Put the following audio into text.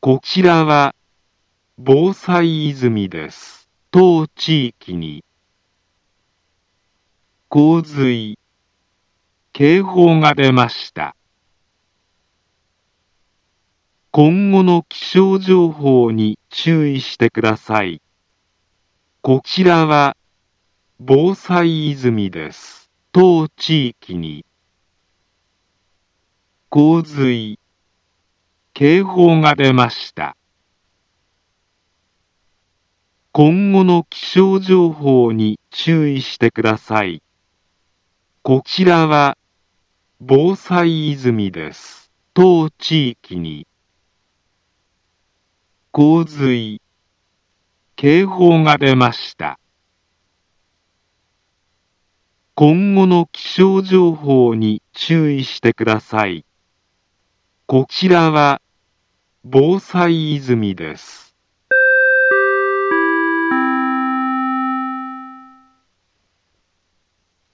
こちらは防災泉です。当地域に洪水、警報が出ました。今後の気象情報に注意してください。こちらは防災泉です。当地域に洪水、警報が出ました。今後の気象情報に注意してください。こちらは防災泉です。当地域に洪水、警報が出ました。今後の気象情報に注意してください。こちらは防災泉です。